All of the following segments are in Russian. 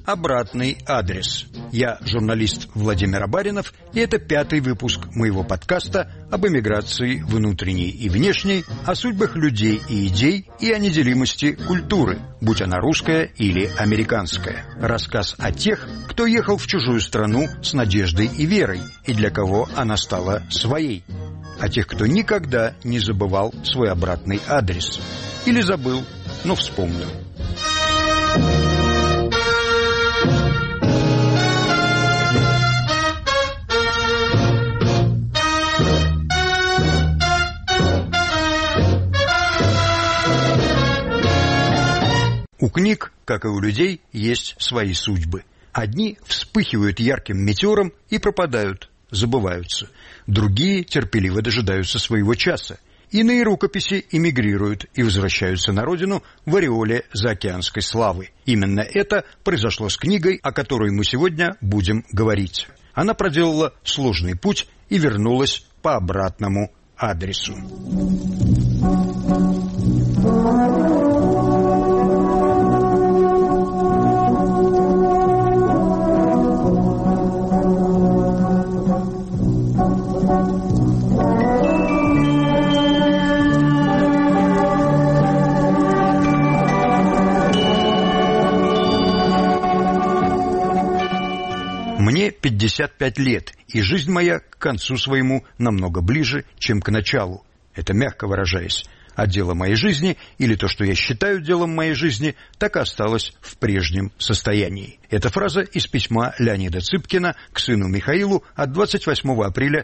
«Обратный адрес». Я журналист Владимир Абаринов, и это 5-й выпуск моего подкаста об эмиграции внутренней и внешней, о судьбах людей и идей и о неделимости культуры, будь она русская или американская. Рассказ о тех, кто ехал в чужую страну с надеждой и верой, и для кого она стала своей. О тех, кто никогда не забывал свой обратный адрес. Или забыл, но вспомнил. У книг, как и у людей, есть свои судьбы. Одни вспыхивают ярким метеором и пропадают, забываются. Другие терпеливо дожидаются своего часа. Иные рукописи эмигрируют и возвращаются на родину в ореоле заокеанской славы. Именно это произошло с книгой, о которой мы сегодня будем говорить. Она проделала сложный путь и вернулась по обратному адресу. Мне 55 лет, и жизнь моя к концу своему намного ближе, чем к началу. Это мягко выражаясь. А дело моей жизни, или то, что я считаю делом моей жизни, так и осталось в прежнем состоянии. Эта фраза из письма Леонида Цыпкина к сыну Михаилу от 28 апреля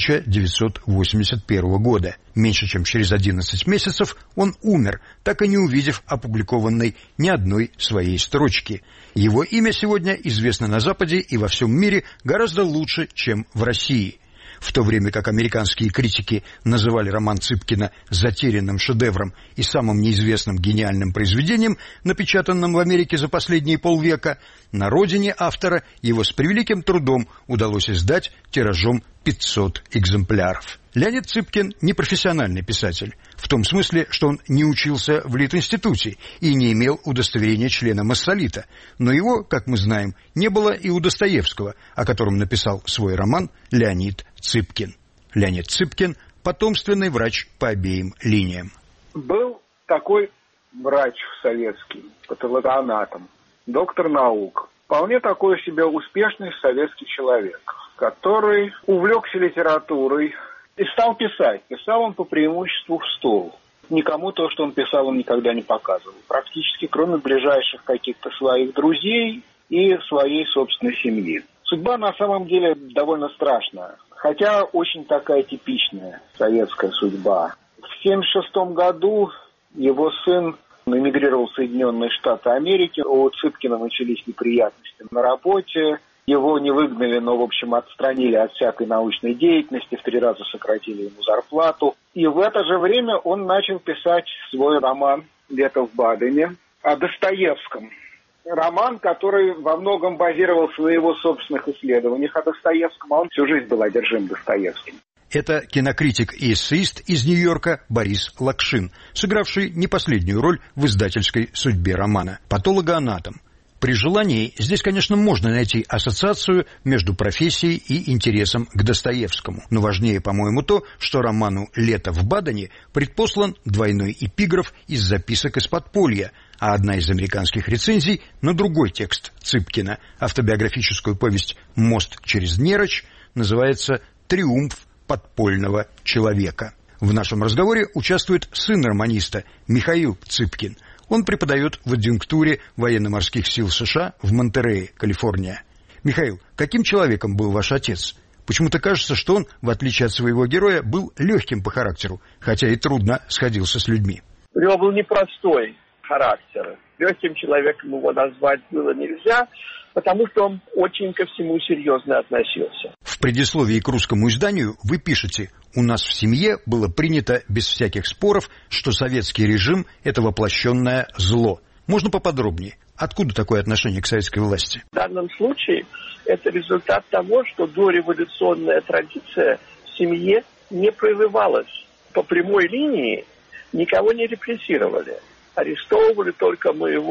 1981 года. Меньше чем через 11 месяцев он умер, так и не увидев опубликованной ни одной своей строчки. Его имя сегодня известно на Западе и во всем мире гораздо лучше, чем в России. В то время как американские критики называли роман Цыпкина затерянным шедевром и самым неизвестным гениальным произведением, напечатанным в Америке за последние полвека, на родине автора его с превеликим трудом удалось издать тиражом 500 экземпляров. Леонид Цыпкин не профессиональный писатель, в том смысле, что он не учился в Литинституте и не имел удостоверения члена Массолита, но его, как мы знаем, не было и у Достоевского, о котором написал свой роман Леонид Цыпкин. Леонид Цыпкин – потомственный врач по обеим линиям. Был такой врач советский, патологоанатом, доктор наук, вполне такой себе успешный советский человек, который увлекся литературой и стал писать. Писал он по преимуществу в стол. Никому то, что он писал, он никогда не показывал. Практически, кроме ближайших каких-то своих друзей и своей собственной семьи. Судьба на самом деле довольно страшная, хотя очень такая типичная советская судьба. В 1976 году его сын эмигрировал в Соединенные Штаты Америки. У Цыпкина начались неприятности на работе. Его не выгнали, но, в общем, отстранили от всякой научной деятельности, в 3 раза сократили ему зарплату. И в это же время он начал писать свой роман «Лето в Бадене» о Достоевском. Роман, который во многом базировался на его собственных исследованиях о Достоевском, а он всю жизнь был одержим Достоевским. Это кинокритик и эссеист из Нью-Йорка Борис Лакшин, сыгравший не последнюю роль в издательской судьбе романа, патологоанатом. При желании здесь, конечно, можно найти ассоциацию между профессией и интересом к Достоевскому. Но важнее, по-моему, то, что роману «Лето в Бадене» предпослан двойной эпиграф из записок из подполья, а одна из американских рецензий на другой текст Цыпкина, автобиографическую повесть «Мост через Нерочь», называется «Триумф подпольного человека». В нашем разговоре участвует сын романиста Михаил Цыпкин. Он преподает в адъюнктуре военно-морских сил США в Монтерее, Калифорния. Михаил, каким человеком был ваш отец? Почему-то кажется, что он, в отличие от своего героя, был легким по характеру, хотя и трудно сходился с людьми. У него был непростой характер. Легким человеком его назвать было нельзя, потому что он очень ко всему серьезно относился. В предисловии к русскому изданию вы пишете: «У нас в семье было принято без всяких споров, что советский режим – это воплощенное зло». Можно поподробнее? Откуда такое отношение к советской власти? В данном случае это результат того, что дореволюционная традиция в семье не прерывалась. По прямой линии никого не репрессировали. Арестовывали только моего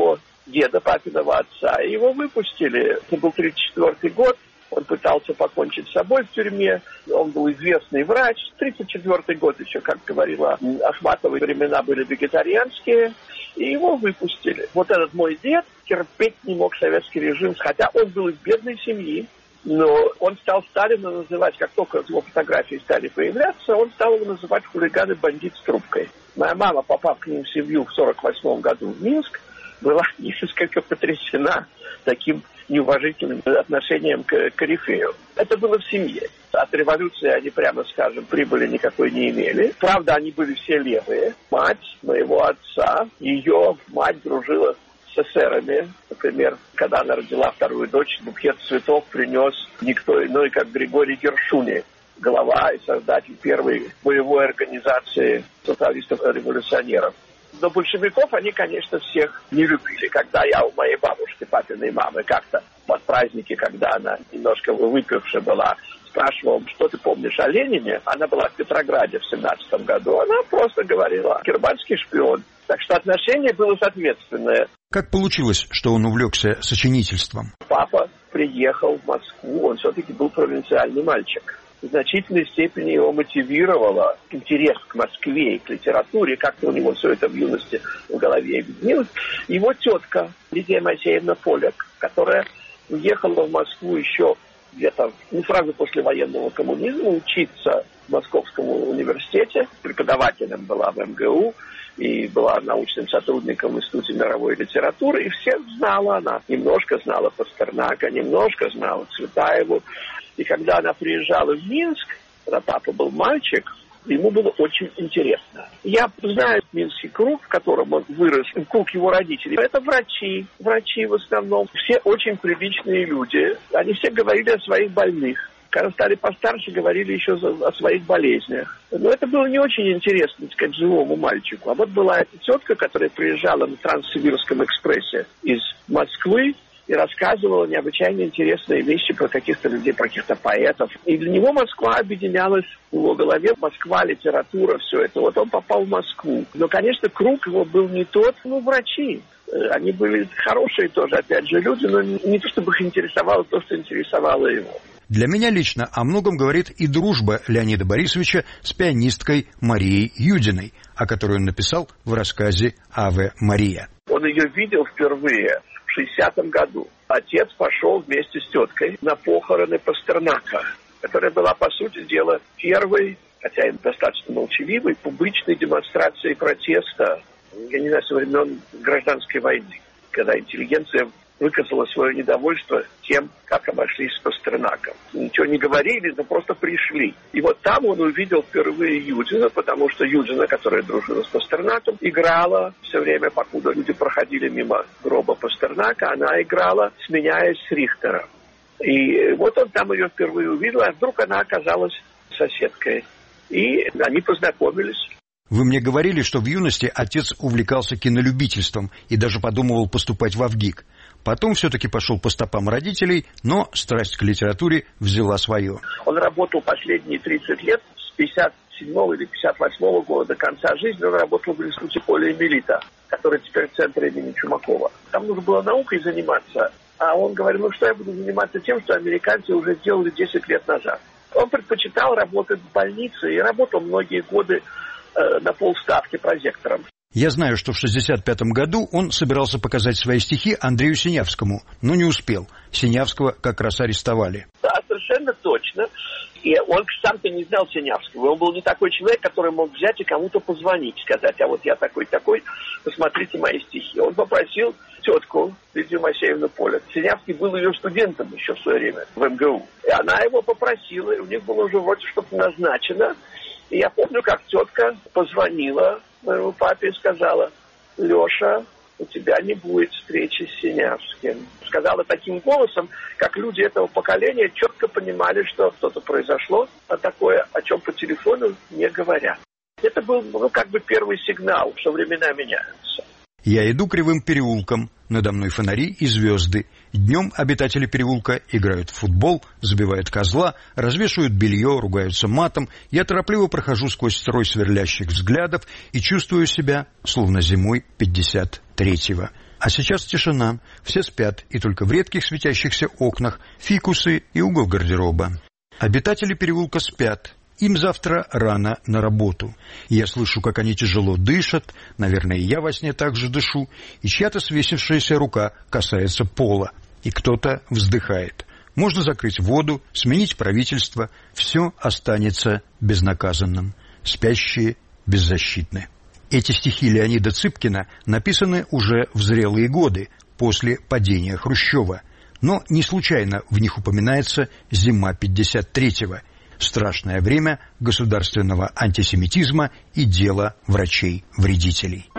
деда папиного отца, и его выпустили. Это был 1934 год. Он пытался покончить с собой в тюрьме. Он был известный врач. 1934 год еще, как говорила Ахматова, времена были вегетарианские. И его выпустили. Вот этот мой дед терпеть не мог советский режим, хотя он был из бедной семьи. Но он стал Сталина называть, как только его фотографии стали появляться, он стал его называть хулиган и бандит с трубкой. Моя мама, попав к ним в семью в 1948 году в Минск, была несколько потрясена таким неуважительным отношением к корифею. Это было в семье. От революции они, прямо скажем, прибыли никакой не имели. Правда, они были все левые. Мать моего отца, ее мать дружила с эсерами. Например, когда она родила вторую дочь, букет цветов принес никто иной, как Григорий Гершуни, глава и создатель первой боевой организации социалистов-революционеров. Но большевиков они, конечно, всех не любили. Когда я у моей бабушки, папиной мамы, как-то под праздники, когда она немножко выпившая была, спрашивал, что ты помнишь о Ленине, она была в Петрограде в 1917 году, она просто говорила: германский шпион. Так что отношение было соответственное. Как получилось, что он увлекся сочинительством? Папа приехал в Москву, он все-таки был провинциальный мальчик. В значительной степени его мотивировало интерес к Москве и к литературе, как-то у него все это в юности в голове объединилось. Его тетка Лидия Моисеевна Поляк, которая уехала в Москву еще где-то сразу после военного коммунизма учиться в Московском университете, преподавателем была в МГУ и была научным сотрудником в Институте мировой литературы, и всех знала она. Немножко знала Пастернака, немножко знала Цветаеву. И когда она приезжала в Минск, когда папа был мальчик, ему было очень интересно. Я знаю минский круг, в котором он вырос, круг его родителей. Это врачи в основном. Все очень приличные люди. Они все говорили о своих больных. Когда стали постарше, говорили еще о своих болезнях. Но это было не очень интересно, так сказать, живому мальчику. А вот была эта тетка, которая приезжала на Транссибирском экспрессе из Москвы, и рассказывала необычайно интересные вещи про каких-то людей, про каких-то поэтов. И для него Москва объединялась в его голове. Москва, литература, все это. Вот он попал в Москву. Но, конечно, круг его был не тот, врачи. Они были хорошие тоже, опять же, люди, но не то, чтобы их интересовало то, что интересовало его. Для меня лично о многом говорит и дружба Леонида Борисовича с пианисткой Марией Юдиной, о которой он написал в рассказе «Аве Мария». Он ее видел впервые в 60-м году. Отец пошел вместе с теткой на похороны Пастернака, которая была, по сути дела, первой, хотя и достаточно молчаливой, публичной демонстрацией протеста, я не знаю, со времен гражданской войны, когда интеллигенция выказала свое недовольство тем, как обошлись с Пастернаком. Ничего не говорили, но просто пришли. И вот там он увидел впервые Юдина, потому что Юдина, которая дружила с Пастернаком, играла все время, покуда люди проходили мимо гроба Пастернака, она играла, сменяясь с Рихтером. И вот он там ее впервые увидел, а вдруг она оказалась соседкой. И они познакомились. Вы мне говорили, что в юности отец увлекался кинолюбительством и даже подумывал поступать в ВГИК. Потом все-таки пошел по стопам родителей, но страсть к литературе взяла свое. Он работал последние 30 лет, с 57-го или 58-го года до конца жизни он работал в Институте Поля и Мелита, который теперь в центре имени Чумакова. Там нужно было наукой заниматься, а он говорил, что я буду заниматься тем, что американцы уже сделали 10 лет назад. Он предпочитал работать в больнице и работал многие годы на полставки прозектором. Я знаю, что в 1965 году он собирался показать свои стихи Андрею Синявскому, но не успел. Синявского как раз арестовали. Да, совершенно точно. И он сам-то не знал Синявского. Он был не такой человек, который мог взять и кому-то позвонить, сказать: а вот я такой-такой, посмотрите мои стихи. Он попросил тетку Лидию Моисеевну Поляк. Синявский был ее студентом еще в свое время в МГУ. И она его попросила, и у них было уже вроде что-то назначено. И я помню, как тетка позвонила моему папе и сказала: Леша, у тебя не будет встречи с Синявским. Сказала таким голосом, как люди этого поколения четко понимали, что что-то произошло, а такое, о чем по телефону не говорят. Это был, первый сигнал, что времена меняются. Я иду кривым переулком, надо мной фонари и звезды. Днем обитатели переулка играют в футбол, забивают козла, развешивают белье, ругаются матом. Я торопливо прохожу сквозь строй сверлящих взглядов и чувствую себя, словно зимой 53-го. А сейчас тишина, все спят, и только в редких светящихся окнах фикусы и угол гардероба. Обитатели переулка спят. Им завтра рано на работу. Я слышу, как они тяжело дышат, наверное, и я во сне так же дышу, и чья-то свесившаяся рука касается пола, и кто-то вздыхает. Можно закрыть воду, сменить правительство, все останется безнаказанным. Спящие беззащитны. Эти стихи Леонида Цыпкина написаны уже в зрелые годы, после падения Хрущева. Но не случайно в них упоминается зима 53-го. Страшное время государственного антисемитизма и дело врачей-вредителей.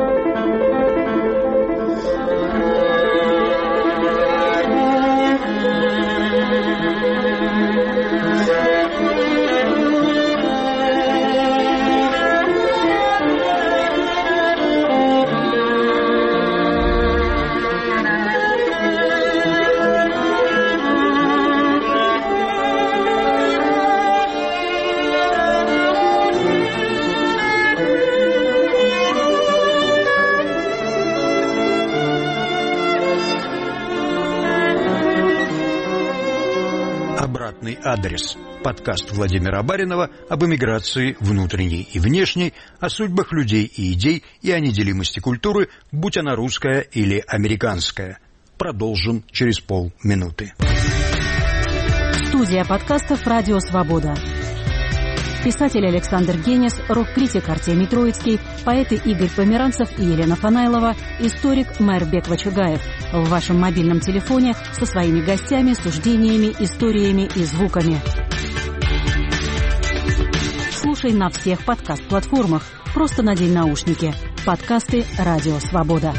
Обратный адрес. Подкаст Владимира Баринова об эмиграции внутренней и внешней, о судьбах людей и идей и о неделимости культуры, будь она русская или американская. Продолжим через полминуты. Студия подкастов «Радио Свобода». Писатель Александр Генис, рок-критик Артемий Троицкий, поэты Игорь Померанцев и Елена Фанайлова, историк Майрбек Вачугаев. В вашем мобильном телефоне со своими гостями, суждениями, историями и звуками. Слушай на всех подкаст-платформах. Просто надень наушники. Подкасты «Радио Свобода».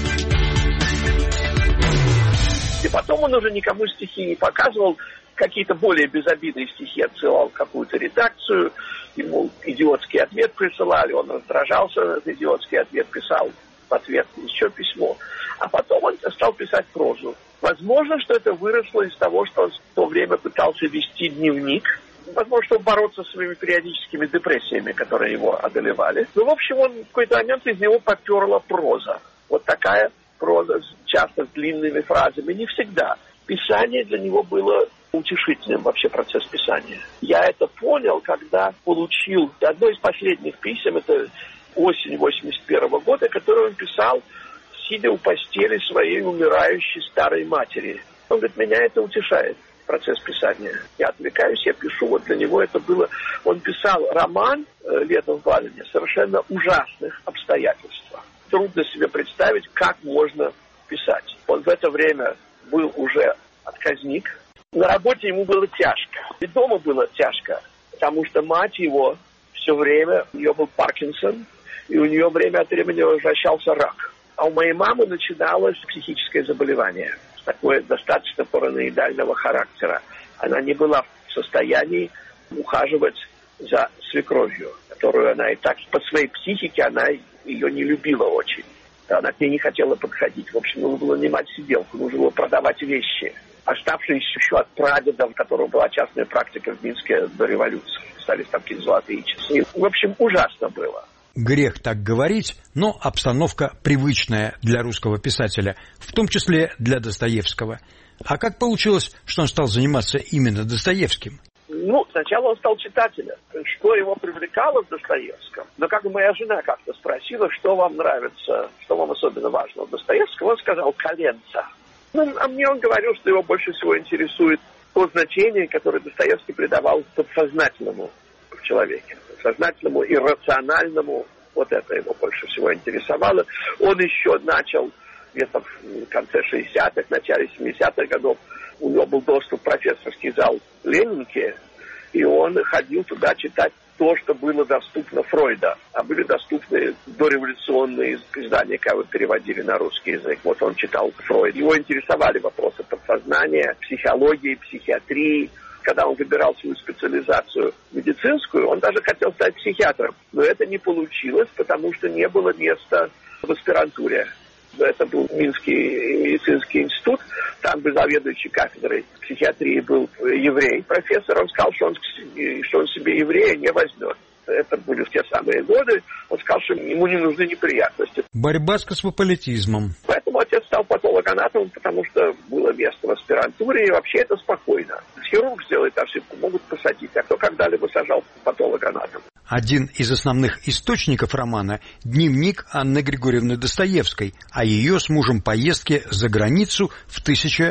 И потом он уже никому стихи не показывал. Какие-то более безобидные стихи отсылал в какую-то редакцию, ему идиотский ответ присылали, он раздражался, этот идиотский ответ писал в ответ еще письмо. А потом он стал писать прозу. Возможно, что это выросло из того, что он в то время пытался вести дневник, возможно, чтобы бороться со своими периодическими депрессиями, которые его одолевали. Но, в общем, он в какой-то момент из него поперла проза. Вот такая проза, часто с длинными фразами, не всегда. Писание для него было утешительным, вообще процесс писания. Я это понял, когда получил одно из последних писем, это осень 81 года, которое он писал, сидя у постели своей умирающей старой матери. Он говорит, меня это утешает, процесс писания. Я отвлекаюсь, я пишу, вот для него это было... Он писал роман «Лето в Балине» в совершенно ужасных обстоятельствах. Трудно себе представить, как можно писать. Он в это время был уже отказник. На работе ему было тяжко. И дома было тяжко, потому что мать его все время, у нее был Паркинсон, и у нее время от времени возвращался рак. А у моей мамы начиналось психическое заболевание, такое достаточно параноидального характера. Она не была в состоянии ухаживать за свекровью, которую она и так по своей психике, она ее не любила очень. Она к ней не хотела подходить. В общем, нужно было нанимать сиделку, нужно было продавать вещи, оставшиеся еще от прадеда, у которого была частная практика в Минске до революции. Остались там какие-то золотые часы. В общем, ужасно было. Грех так говорить, но обстановка привычная для русского писателя, в том числе для Достоевского. А как получилось, что он стал заниматься именно Достоевским? Сначала он стал читателем. Что его привлекало в Достоевском? Но как моя жена как-то спросила, что вам нравится, что вам особенно важно в Достоевском, он сказал «коленца». А мне он говорил, что его больше всего интересует то значение, которое Достоевский придавал подсознательному в человеке. Сознательному и рациональному. Вот это его больше всего интересовало. Он еще начал где-то в конце 60-х, начале 70-х годов. У него был доступ в профессорский зал Ленинки, и он ходил туда читать то, что было доступно Фройда. А были доступны дореволюционные издания, которые переводили на русский язык. Вот он читал Фройд. Его интересовали вопросы подсознания, психологии, психиатрии. Когда он выбирал свою специализацию медицинскую, он даже хотел стать психиатром. Но это не получилось, потому что не было места в аспирантуре. Это был Минский медицинский институт. Там был заведующий кафедрой психиатрии был еврей, профессор. Он сказал, что он себе еврея не возьмет. Это были в те самые годы. Он сказал, что ему не нужны неприятности. Борьба с космополитизмом. Поэтому Поэтому отец стал патологоанатомом, потому что было место в аспирантуре, и вообще это спокойно. Хирург сделает ошибку, могут посадить, а кто когда-либо сажал патологоанатом. Один из основных источников романа – дневник Анны Григорьевны Достоевской о ее с мужем поездке за границу в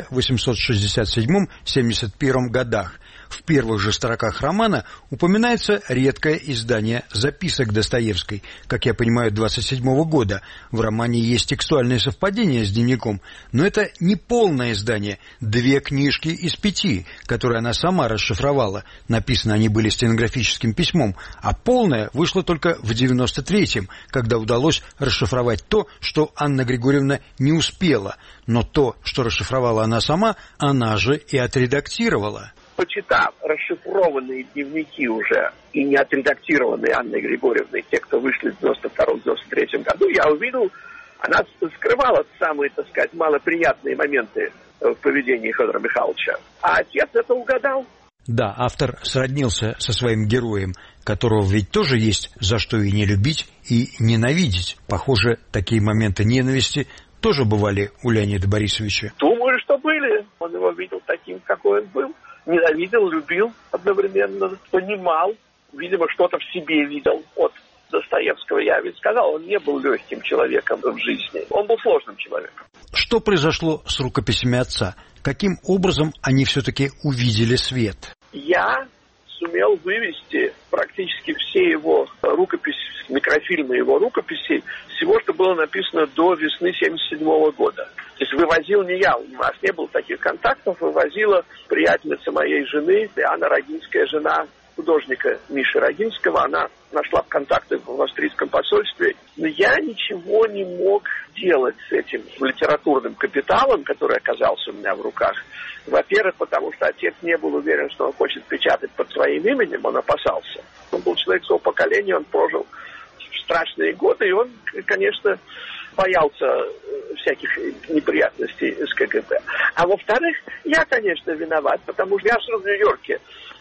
1867-71 годах. В первых же строках романа упоминается редкое издание записок Достоевской, как я понимаю, 27-го года. В романе есть текстуальные совпадения с дневником, но это не полное издание, 2 книжки из 5, которые она сама расшифровала. Написаны они были стенографическим письмом, а полное вышло только в 93-м, когда удалось расшифровать то, что Анна Григорьевна не успела. Но то, что расшифровала она сама, она же и отредактировала. Почитав расшифрованные дневники уже и не отредактированные Анной Григорьевной, те, кто вышли в 92-93 году, я увидел, она скрывала самые, так сказать, малоприятные моменты в поведении Федора Михайловича. А отец это угадал. Да, автор сроднился со своим героем, которого ведь тоже есть за что и не любить, и ненавидеть. Похоже, такие моменты ненависти тоже бывали у Леонида Борисовича. Думаю, что были. Он его видел таким, какой он был. Ненавидел, любил одновременно, понимал, видимо, что-то в себе видел от Достоевского. Я ведь сказал, он не был легким человеком в жизни. Он был сложным человеком. Что произошло с рукописями отца? Каким образом они все-таки увидели свет? Я сумел вывести практически все его рукописи, микрофильмы его рукописей, всего, что было написано до весны 1977 года. То есть вывозил не я, у нас не было таких контактов, вывозила приятельница моей жены, Анна Рогинская, жена художника Миши Рогинского. Она нашла контакты в австрийском посольстве. Но я ничего не мог делать с этим литературным капиталом, который оказался у меня в руках. Во-первых, потому что отец не был уверен, что он хочет печатать под своим именем, он опасался. Он был человек своего поколения, он прожил страшные годы, и он, конечно, боялся всяких неприятностей с КГБ. А во-вторых, я, конечно, виноват, потому что я жил в Нью-Йорке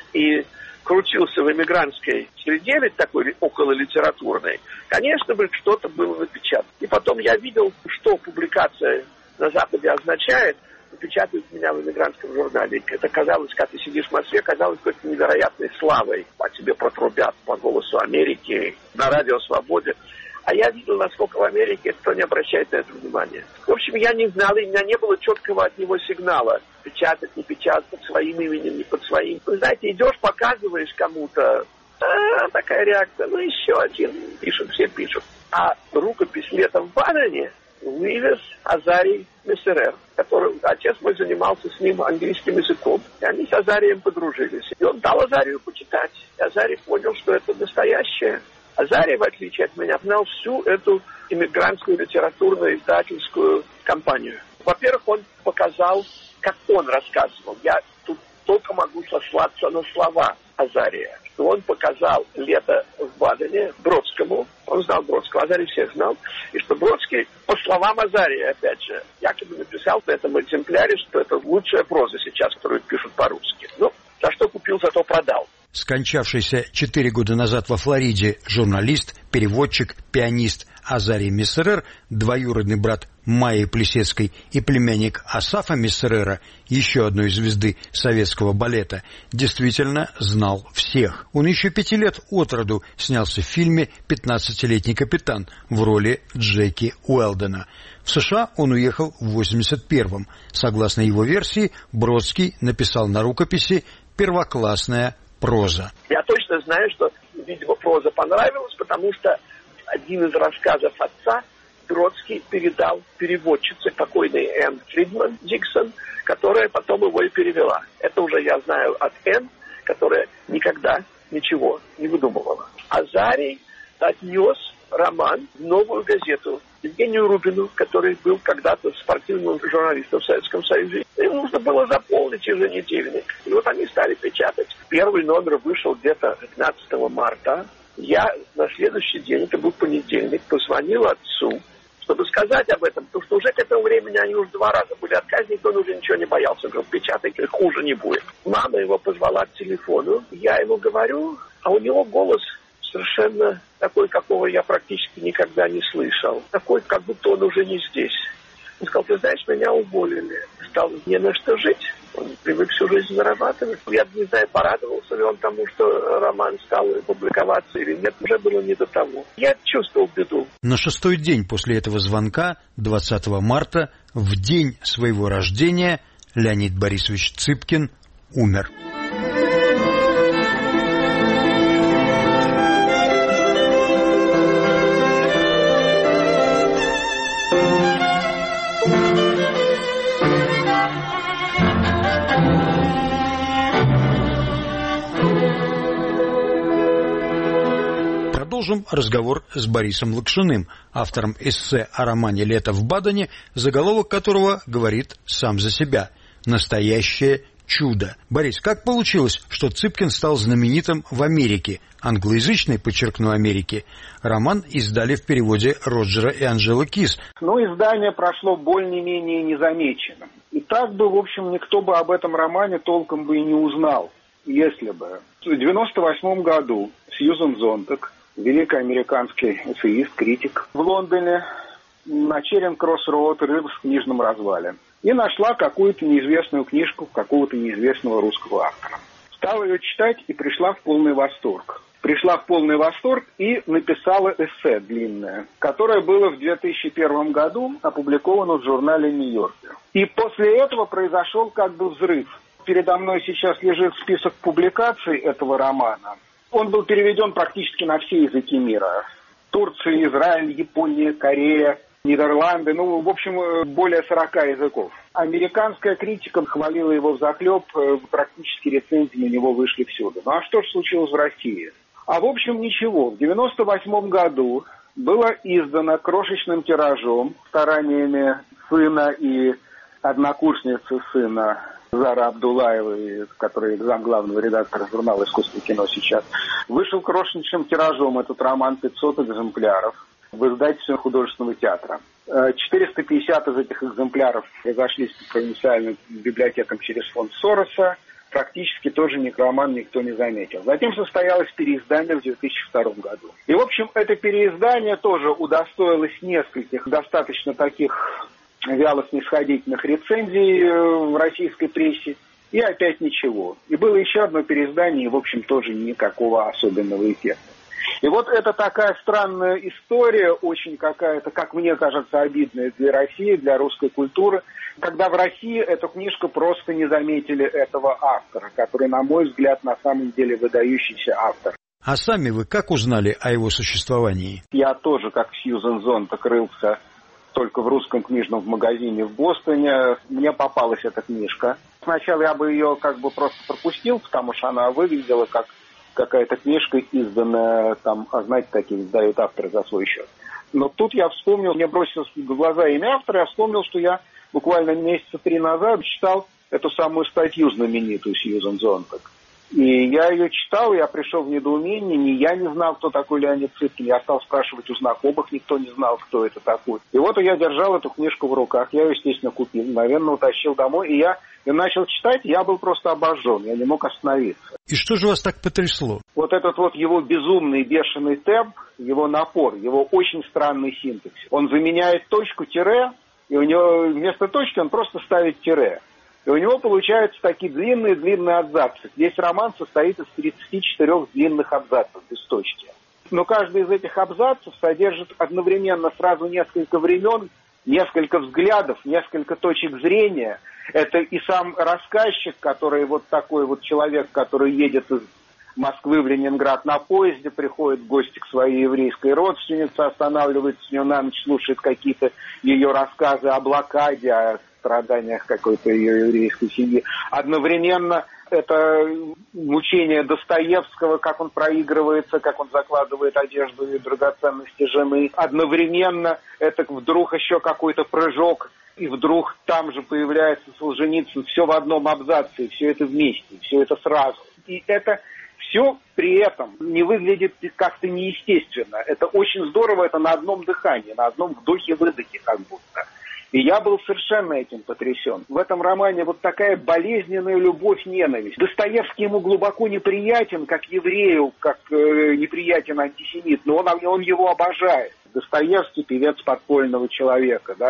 и крутился в эмигрантской среде, ведь такой окололитературной. Конечно, бы что-то было напечатано. И потом я видел, что публикация на Западе означает. Печатают меня в эмигрантском журнале. Это казалось, когда ты сидишь в Москве, казалось какой-то невероятной славой. О тебе протрубят по голосу Америки, на радио «Свободе». А я видел, насколько в Америке кто не обращает на это внимания. В общем, я не знал, и у меня не было четкого от него сигнала. Печатать, не печатать, под своим именем, не под своим. Вы знаете, идешь, показываешь кому-то, такая реакция, ну еще один, пишут, все пишут. А рукопись «Летом в Бадене» вывез Азарий Мессерер, который отец мой занимался с ним английским языком, и они с Азарием подружились. И он дал Азарию почитать. И Азарий понял, что это настоящее. Азарий, в отличие от меня, знал всю эту иммигрантскую литературную издательскую компанию. Во-первых, он показал, как он рассказывал. Я тут только могу сослаться на слова Азария. Что он показал «Лето в Бадене» Бродскому. Он знал Бродского, Азарий всех знал. И что Бродский, по словам Азария, опять же, якобы написал в этом экземпляре, что это лучшая проза сейчас, которую пишут по-русски. Ну, за что купил, зато продал. Скончавшийся 4 года назад во Флориде журналист, переводчик, пианист Азарий Мессерер, двоюродный брат Майи Плисецкой и племянник Асафа Мессерера, еще одной звезды советского балета, действительно знал всех. Он еще 5 лет от роду снялся в фильме «15-летний капитан» в роли Джеки Уэлдена. В США он уехал в 81-м. Согласно его версии, Бродский написал на рукописи «Первоклассная проза». Я точно знаю, что, видимо, проза понравилась, потому что один из рассказов отца Бродский передал переводчице, покойной Энн Фридман Диксон, которая потом его и перевела. Это уже я знаю от Энн, которая никогда ничего не выдумывала. Азарий отнес роман в «Новую газету» Евгению Рубину, который был когда-то спортивным журналистом в Советском Союзе. Им нужно было заполнить еженедельник. И вот они стали печатать. Первый номер вышел где-то 15 марта. Я на следующий день, это был понедельник, позвонил отцу, чтобы сказать об этом, потому что уже к этому времени они уже 2 раза были отказники, он уже ничего не боялся. Он говорил, печатайте, хуже не будет. Мама его позвала к телефону, я ему говорю, а у него голос совершенно такой, какого я практически никогда не слышал. Такой, как будто он уже не здесь. Он сказал: ты знаешь, меня уволили. Стал не на что жить. Он привык всю жизнь зарабатывать. Я не знаю, порадовался ли он тому, что роман стал публиковаться или нет. Уже было не до того. Я чувствовал беду. На 6-й день после этого звонка, 20 марта, в день своего рождения, Леонид Борисович Цыпкин умер. Продолжим разговор с Борисом Лакшиным, автором эссе о романе «Лето в Бадене», заголовок которого говорит сам за себя: «Настоящее чудо». Борис, как получилось, что Цыпкин стал знаменитым в Америке? Англоязычной, подчеркну, Америке. Роман издали в переводе Роджера и Анжелы Кис. Издание прошло более-менее незамеченным. И так бы, в общем, никто бы об этом романе толком бы и не узнал, если бы. В 1998 году Сьюзен Зонтак, великий американский эссеист, критик, в Лондоне на Черинг-Кросс-Роуд рылась в книжном развале и нашла какую-то неизвестную книжку какого-то неизвестного русского автора. Стала ее читать и пришла в полный восторг. И написала эссе длинное, которое было в 2001 году опубликовано в журнале «Нью-Йоркер». И после этого произошел как бы взрыв. Передо мной сейчас лежит список публикаций этого романа. Он был переведен практически на все языки мира. Турция, Израиль, Япония, Корея, Нидерланды, в общем, более 40 языков. Американская критика хвалила его взахлеб, практически рецензии на него вышли всюду. А что же случилось в России? В общем, ничего. В 1998 году было издано крошечным тиражом стараниями сына и однокурсницы сына Зары Абдуллаевой, который замглавного редактора журнала «Искусство и кино» сейчас. Вышел крошечным тиражом этот роман, 500 экземпляров, в издательстве художественного театра. 450 из этих экземпляров разошлись по провинциальным библиотекам через фонд Сороса. Практически тоже роман никто не заметил. Затем состоялось переиздание в 2002 году. И, в общем, это переиздание тоже удостоилось нескольких достаточно таких вяло-снисходительных рецензий в российской прессе. И опять ничего. И было еще одно переиздание, и, в общем, тоже никакого особенного эффекта. И вот это такая странная история, очень какая-то, как мне кажется, обидная для России, для русской культуры, когда в России эту книжку просто не заметили этого автора, который, на мой взгляд, на самом деле выдающийся автор. А сами вы как узнали о его существовании? Я тоже, как Сьюзен Зонтак, рылся только в русском книжном магазине в Бостоне. Мне попалась эта книжка. Сначала я бы ее как бы просто пропустил, потому что она выглядела как какая-то книжка, изданная там, знаете, такие издают авторы за свой счет. Но тут я вспомнил, мне бросилось в глаза имя автора, я вспомнил, что я буквально месяца 3 назад читал эту самую статью знаменитую Сьюзен Зонтак. И я ее читал, я пришел в недоумение, ни я не знал, кто такой Леонид Цыпкин, я стал спрашивать у знакомых, никто не знал, кто это такой. И вот я держал эту книжку в руках, я ее, естественно, купил, мгновенно утащил домой, и я начал читать, я был просто обожжен, я не мог остановиться. И что же вас так потрясло? Вот этот вот его безумный, бешеный темп, его напор, его очень странный синтаксис. Он заменяет точку тире, и у него вместо точки он просто ставит тире. И у него получаются такие длинные абзацы. Весь роман состоит из 34 длинных абзацев без точки. Но каждый из этих абзацев содержит одновременно сразу несколько времен, несколько взглядов, несколько точек зрения. Это и сам рассказчик, который вот такой вот человек, который едет из Москвы в Ленинград на поезде, приходит в гости к своей еврейской родственнице, останавливается с нее на ночь, слушает какие-то ее рассказы о блокаде, о страданиях какой-то ее еврейской семьи. Одновременно это мучение Достоевского, как он проигрывается, как он закладывает одежду и драгоценности жены. Одновременно это вдруг еще какой-то прыжок, и вдруг там же появляется Солженицын. Все в одном абзаце, все это вместе, все это сразу. И это все при этом не выглядит как-то неестественно. Это очень здорово, это на одном дыхании, на одном вдохе-выдохе как будто. И я был совершенно этим потрясен. В этом романе вот такая болезненная любовь-ненависть. Достоевский ему глубоко неприятен, как еврею, как неприятен антисемит, но он его обожает. Достоевский — певец подпольного человека, да.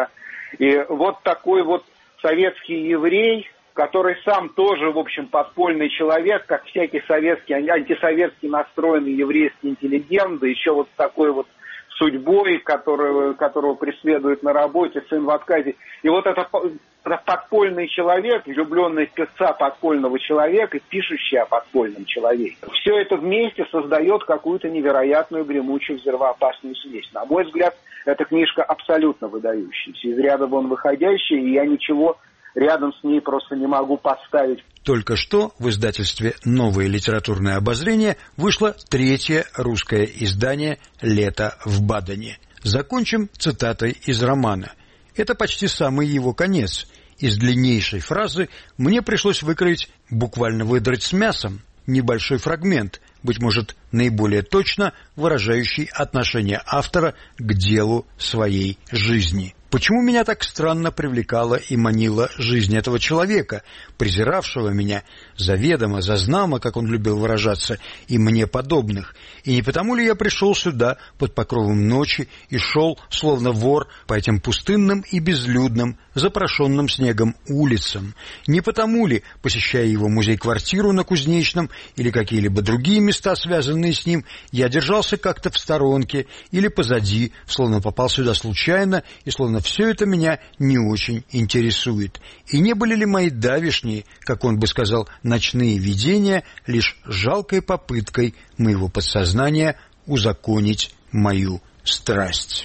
И вот такой вот советский еврей, который сам тоже, в общем, подпольный человек, как всякий советский, антисоветски настроенный еврейский интеллигент, да еще вот с такой вот судьбой, которого преследует на работе, сын в отказе. И вот это подпольный человек, влюбленный в певца подпольного человека, пишущий о подпольном человеке. Все это вместе создает какую-то невероятную гремучую взрывоопасную смесь. На мой взгляд, эта книжка абсолютно выдающаяся, из ряда вон выходящая, и я ничего рядом с ней просто не могу поставить. Только что в издательстве «Новое литературное обозрение» вышло 3-е русское издание «Лето в Бадене». Закончим цитатой из романа. Это почти самый его конец. Из длиннейшей фразы мне пришлось буквально выдрать с мясом, небольшой фрагмент, быть может, наиболее точно выражающий отношение автора к делу своей жизни. Почему меня так странно привлекала и манила жизнь этого человека, презиравшего меня заведомо, зазнамо, как он любил выражаться, и мне подобных? И не потому ли я пришел сюда под покровом ночи и шел, словно вор, по этим пустынным и безлюдным, запорошенным снегом улицам? Не потому ли, посещая его музей-квартиру на Кузнечном или какие-либо другие места, связанные с ним, я держался как-то в сторонке или позади, словно попал сюда случайно и словно все это меня не очень интересует? И не были ли мои давешние, как он бы сказал, ночные видения лишь жалкой попыткой моего подсознания узаконить мою страсть?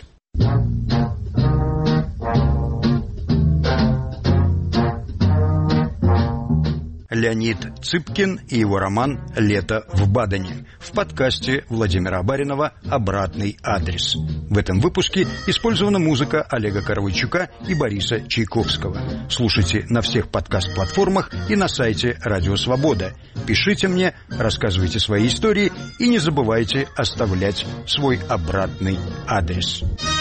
Леонид Цыпкин и его роман «Лето в Бадене» в подкасте Владимира Баринова «Обратный адрес». В этом выпуске использована музыка Олега Коровойчука и Бориса Чайковского. Слушайте на всех подкаст-платформах и на сайте Радио Свобода. Пишите мне, рассказывайте свои истории и не забывайте оставлять свой обратный адрес.